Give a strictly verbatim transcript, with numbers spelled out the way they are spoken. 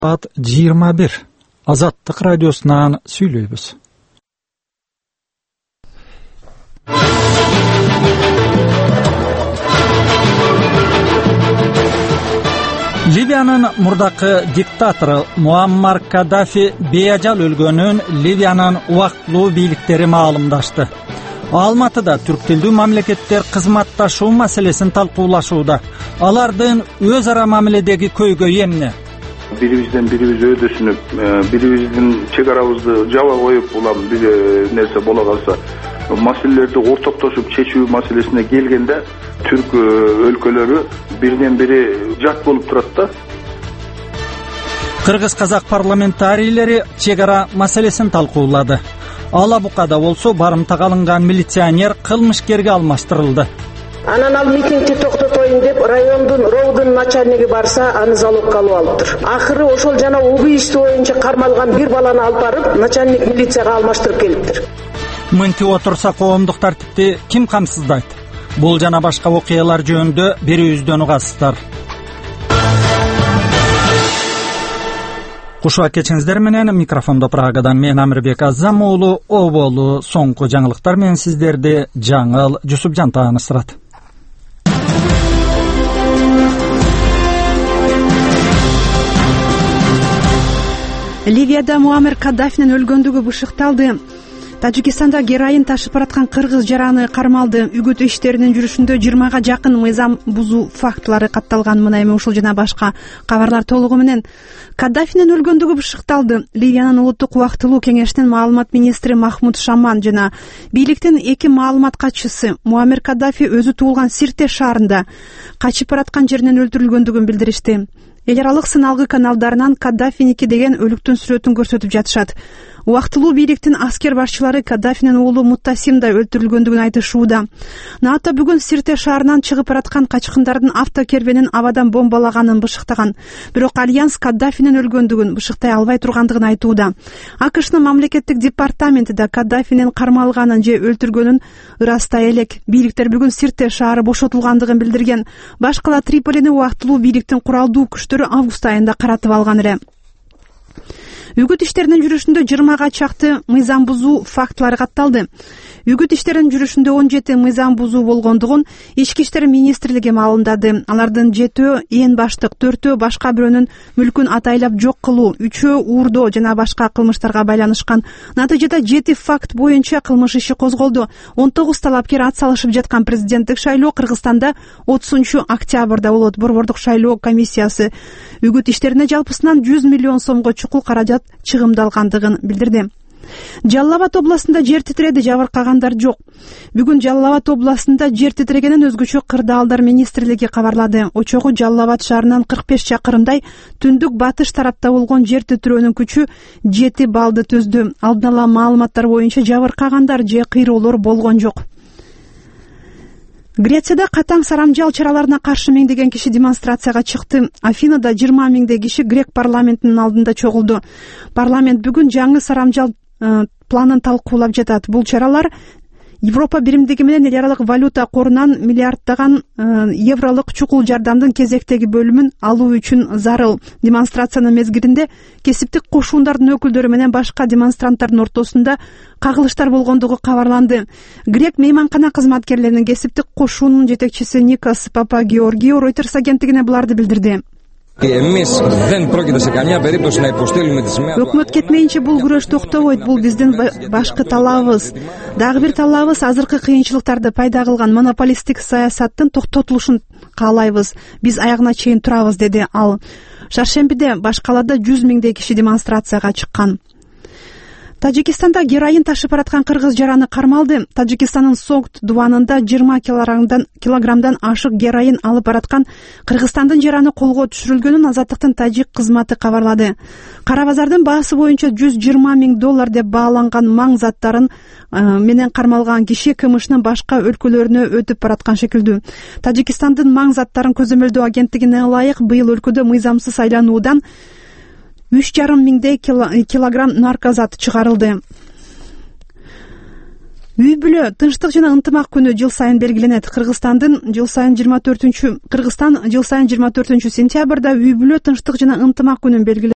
Saat жыйырма бир. Азаттык радиосунан сүйлөйбүз. Ливиянын мурдакы диктатору Муаммар Каддафи беажал өлгөнүн Ливиянын убактылуу бийликтери маалымдашты. Алматыда түрк тилдүү мамлекеттер кызматташуу маселесин талкуулашууда. Алардын өз ара мамиледеги көйгөйү эмне? Бирибизден бирибиз өйдөсүнүп, бирибиздин чек арабызды жаба коюп, улам бир нерсе боло калса, маселелерди ортоктошуп чечүү маселесине келгенде түрк өлкөлөрү бирден бири жат болуп турат да. Кыргыз-казак парламентарийлери чек ара маселесин талкуулады. Ала Букада болсо барымтага алынган милиционер кылмышкерге алмаштырылды. Анан ал митингти токтотоюн деп райондун роудун начальниги барса, аны залогко алып алыптыр. Акыры ошол жана убийство боюнча кармалган бир баланы алып барып, начальник милицияга алмаштырып келиптир. Мынтип отурса коомдук тартипти ким камсыздайт? Бул жана башка окуялар жөнүндө берүүбүздөн угасыздар. Кушуа кечиңиздер менен микрофондо Прагадан мен Амирбек Азам уулу оболу соңку жаңылыктар менен сиздерди Жаңыл Жусупжан тааныштырат. Ливияда Муаммар Каддафинин өлгөндүгү бышыкталды. Тажикстанда героин ташып бараткан кыргыз жараны кармалды. Үгүт иштеринин жүрүшүндө жыйырмага жакын мыйзам бузуу фактылары катталган. Мына эми ушул жана башка кабарлар толугу менен. Каддафинин өлгөндүгү бышыкталды. Ливиянын улуттук убактылуу кеңештин маалымат министри Махмуд Шаман жана бийликтин эки маалымат катчысы Муаммар Каддафи өзү туулган Сирте шаарында качып бараткан жеринен өлтүрүлгөндүгүн билдиришти. Эл аралык сыналгы каналдарынан Каддафиники деген өлүктүн сүрөтүн көрсөтүп жатышат. Убактылуу бийликтин аскер башчылары Каддафинин уулу Муттасим да өлтүрүлгөндүгүн айтышууда. НАТО бүгүн Сирте шаарынан чыгып бараткан качкындардын автокербенин абадан бомбалаганын бышыктаган. Бирок Альянс Каддафинин өлгөндүгүн бышыктай албай тургандыгын айтууда. АКШнын мамлекеттик департаменти да Каддафинин кармалганын же өлтүргөнүн ырастай элек. Бийликтер бүгүн Сирте шаары бошотулгандыгын билдирген. Башкала Триполини убактылуу бийликтин куралдуу күчтөрү август айында каратып алган эле. Үгүт иштеринин жүрүшүндө жыйырмага чакты мыйзам бузуу фактылары катталды. Үгүт иштеринин жүрүшүндө он жети мыйзам бузуу болгондугун Ички иштер министрлиги маалымдады. Алардын жетөө ээн баштык, төртөө башка бирөөнүн мүлкүн атайлап жок кылуу, үчөө уурдоо жана башка кылмыштарга байланышкан. Натыйжада жети факт боюнча кылмыш иши козголду. он тогуз талапкер ат салышып жаткан президенттик шайлоо Кыргызстанда отузунчу октябрда болот. Борбордук шайлоо комиссиясы үгүт иштерине жалпысынан жүз миллион сомго чукул каражат чыгымдалгандыгын билдирди. Жалал Абад областында жер титиреди, жабыркагандар жок. Бүгүн Жалал Абад областында жер титирегенин өзгөчө кырдаалдар министрлиги кабарлады. Очогу Жалал Абад шаарынан кырк беш чакырымдай түндүк батыш тарапта болгон жер титирөөнүн күчү жети баллды түздү. Алдын ала маалыматтар боюнча жабыркагандар же кыйроолор болгон жок. Грецияда катаң сарамжал чараларына каршы миңдеген киши демонстрацияга чыкты. Афинада жыйырма миңдей киши грек парламентинин алдында чогулду. Парламент бүгүн жаңы сарамжал планын талкуулап жатат. Бул чаралар Европа биримдиги менен эл аралык валюта корунан миллиарддаган евролук чукул жардамдын кезектеги бөлүмүн алуу үчүн зарыл. Демонстрациянын мезгилинде кесиптик кошуундардын өкүлдөрү менен башка демонстранттардын ортосунда кагылыштар болгондугу кабарланды. Грек мейманкана кызматкерлеринин кесиптик кошуунун жетекчиси Никос Папагеоргио Reuters агенттигине буларды билдирди. Өкмөт кетмейинче бул күрөш токтобойт. Бул биздин башкы талабыбыз. Дагы бир талабыбыз азыркы кыйынчылыктарды пайда кылган монополисттик саясаттын токтотулушун каалайбыз. Биз аягына чейин турабыз, деди ал. Шаршембиде башкаларда жүз миңдей киши демонстрацияга чыккан. Тажикстанда героин ташып бараткан кыргыз жараны кармалды. Тажикстандын Согт дубанында жыйырма килограммдан ашык героин алып бараткан Кыргызстандын жараны колго түшүрүлгөнүн Азаттыктын тажик кызматы кабарлады. Кара базардын баасы боюнча жүз жыйырма миң доллар деп бааланган маң заттарын менен кармалган киши КМШнын башка өлкөлөрүнө өтүп бараткан шекилдүү. Тажикстандын маң заттарын көзөмөлдөө агенттигине ылайык быйыл өлкөдө мыйзамсыз айлануудан үч жарым миңдей килограмм наркозат чыгарылды. Үй бүлө тынчтык жана ынтымак күнү жыл сайын белгиленет. Кыргызстандын жыл сайын жыйырма төртүнчү Кыргызстан жыл сайын жыйырма төртүнчү сентябрда үй бүлө тынчтык жана ынтымак күнүн белгилейт.